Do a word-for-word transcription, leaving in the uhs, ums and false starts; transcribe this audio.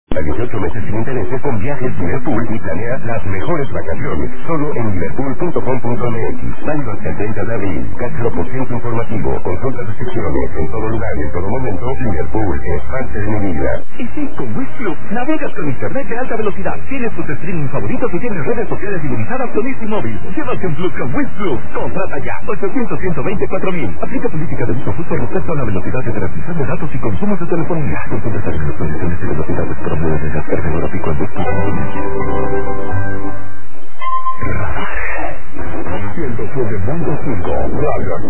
A dieciocho meses sin intereses con viajes Liverpool y planea las mejores vacaciones. Solo en liverpool punto com punto m x. Válido hasta el treinta de abril. Cáchalo por ciento informativo. Consulta restricciones. En todo lugar y en todo momento. Liverpool es parte de mi vida. Y sí, con Wish Plus navegas con internet de alta velocidad. Tienes tus streaming favoritos y tienes redes sociales ilimitadas con Easy Móvil. Llévate un Plus con Wish Plus. Contrata ya. ochocientos, ciento veinticuatro mil. Aplica política de uso justo respecto a la velocidad de transmisión de datos y consumos de telefonía. Consulta las condiciones y velocidades propias de descarga neurótico en Wish Plus. ciento siete punto cinco Radio